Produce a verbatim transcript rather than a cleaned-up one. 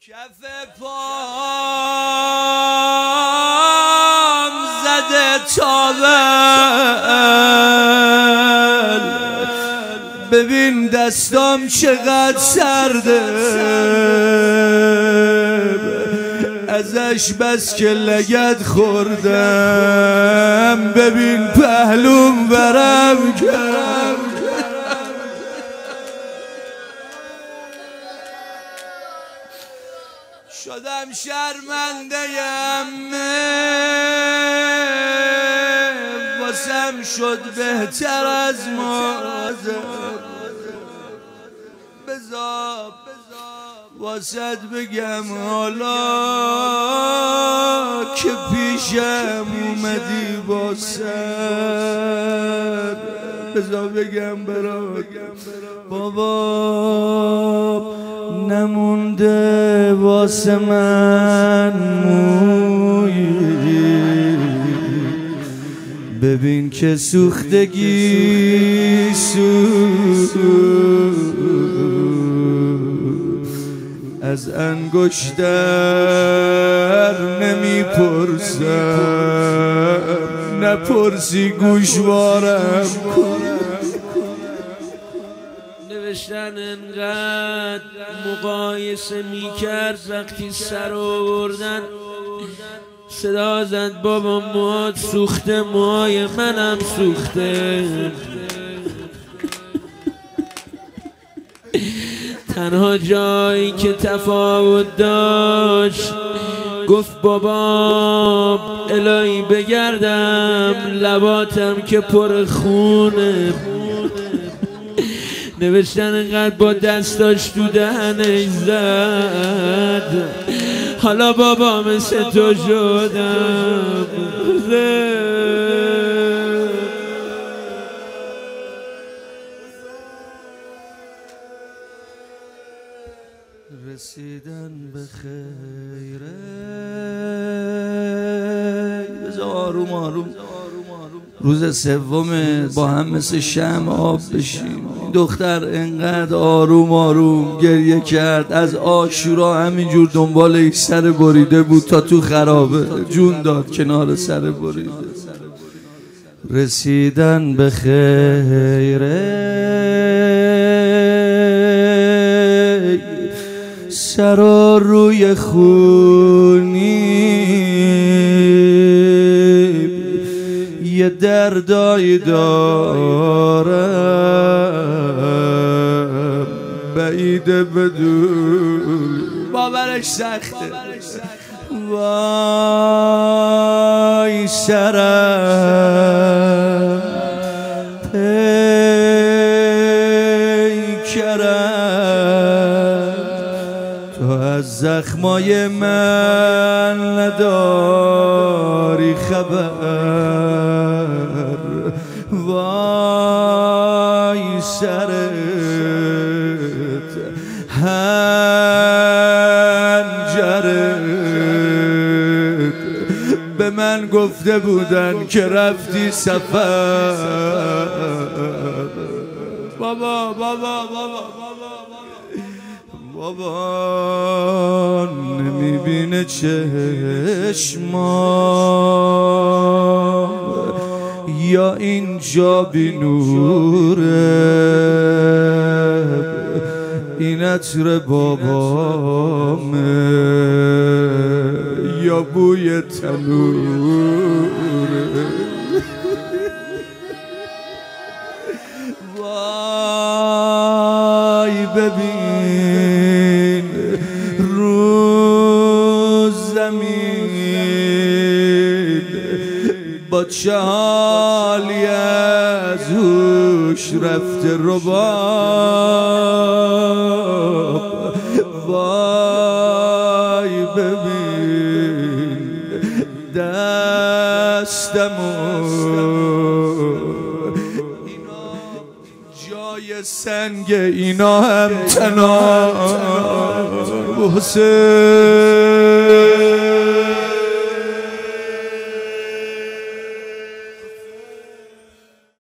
کف پام زده تاول، ببین دستام چقدر سرده، ازش بس که لگد خوردم، ببین پهلوم برم کرم. شدم شرمنده واسم شد بهتر از مادر، بذار واسد بگم حالا که پیشم اومدی با سر، بذار بگم برات بابا نمونده واسه من مویی، ببین که سوختگی سوخت از انگشتر نمیپرسم، نپرسی گوشوارم کن. نوشتن انقدر مقایسه میکرد، وقتی سر آوردن صدا زد بابا موهات سوخته، موهای منم سوخته. تنها جایی که تفاوت داشت گفت بابا الهی بگردم لباتم که پر خونه. نوشتن انقدر با دستاش تو دهنش زد، حالا بابا مثل تو شدم. رسیدن به خیره، بذار آروم آروم روز سوم با هم مثل شمع آب بشیم. دختر انقدر آروم آروم گریه کرد، از عاشورا همینجور دنبال یک سر بریده بود تا تو خرابه جون داد کنار سر بریده. رسیدن به خیره، سرا روی خونی، یه دردایی دارم بعید بدون، باورش سخته. وای سرم پیکرم، تو از زخمای من نداری خبر. وای سرت هنجرت، به من گفته بودن که رفتی سفر. بابا بابا بابا بابا نمیبینه چشمام، یا اینجا بی نوره، این عطر بابامه یا بوی تنوره. وای ببین رو زمین با چه حالی از هوش رفته رباب. وای ببین دستمو، جای سنگ اینا هم تنها. حسین